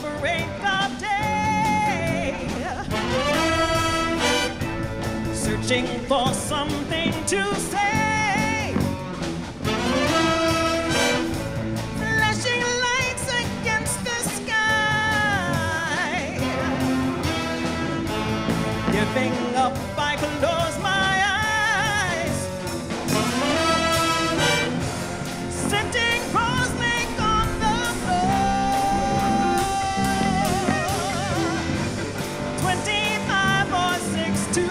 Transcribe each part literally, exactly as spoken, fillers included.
break of day, searching for something to say, flashing lights against the sky. Giving up, I close my eyes, sitting cross-legged on the floor. Twenty-five or six to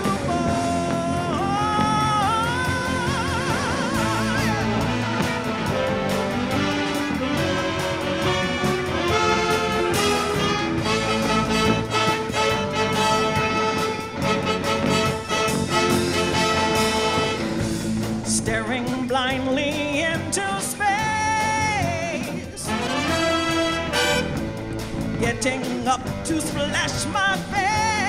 staring blindly into space, getting up to splash my face.